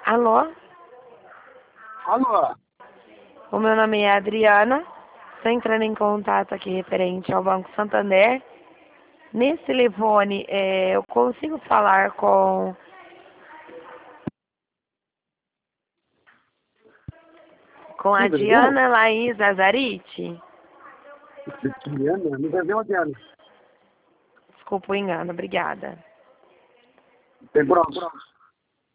Alô? Alô? O meu nome é Adriana. Estou entrando em contato aqui referente ao Banco Santander. Nesse telefone, eu consigo falar com a Sim, Brasil? Diana Laís Azarite? Diana? No Brasil, Diana. Desculpa o engano, obrigada. Tem pronto.